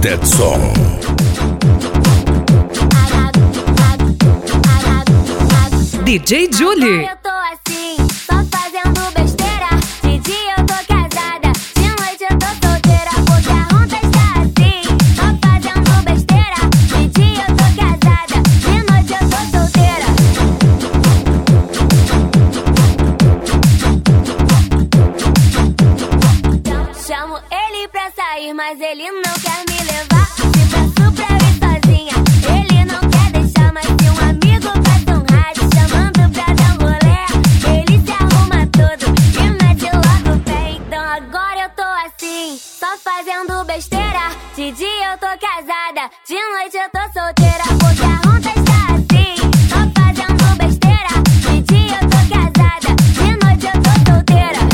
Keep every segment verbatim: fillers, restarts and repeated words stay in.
That Song. D J Julie. Eu tô assim, só fazendo besteira. De dia eu tô casada, de noite eu tô solteira. Porque a onda está assim, só fazendo besteira. De dia eu tô casada, de noite eu tô solteira. Chamo ele pra sair, mas ele não quer me levar. Se peço pra ir sozinha, ele não quer deixar. Mas se um amigo passa um rádio chamando pra dar rolê, ele se arruma todo e mete logo o pé. Então agora eu tô assim, só fazendo besteira. De dia eu tô casada, de noite eu tô solteira. Porque a onda está assim, só fazendo besteira. De dia eu tô casada, de noite eu tô solteira.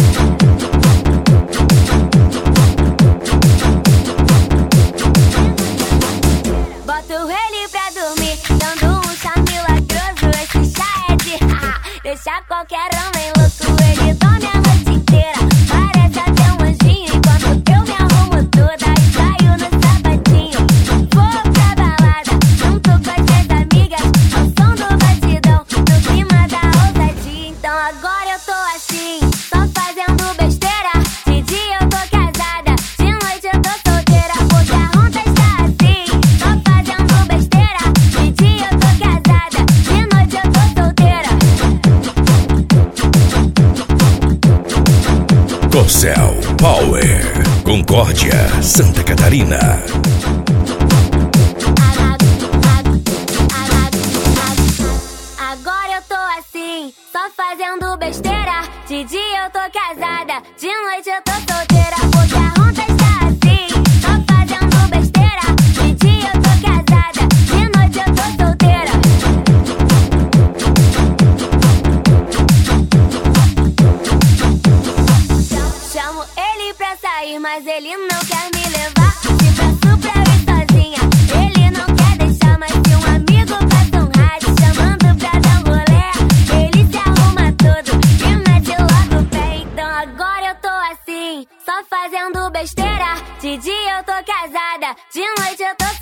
Boto ele pra dormir, dando um chá milagroso. Esse chá é de haha, deixa qualquer homem louco. Ele dorme a noite inteira, parece até um anjinho. Enquanto eu me arrumo toda e saio no sapatinho. Vou pra balada, junto com as minhas amigas, ao som do batidão, no clima da ousadia. Então agora eu tô assim, só fazendo besteira. De dia eu tô casada, de noite eu tô solteira. Porque a onda está assim, só fazendo besteira. De dia eu tô casada, de noite eu tô solteira. Corcel Power, Concórdia, Santa Catarina. Agora eu tô assim, só fazendo besteira. De dia eu tô casada, de noite eu tô solteira. Porque a onda está assim, só fazendo besteira. De dia eu tô casada, de noite eu tô solteira. Chamo ele pra sair, mas ele não quer me levar. Se peço pra ir sozinha, ele não quer deixar. Mas se um amigo passa um rádio chamando pra dar rolê, ele se arruma todo e mete logo o pé. Então agora eu tô assim, só fazendo besteira. De dia eu tô casada, de noite eu tô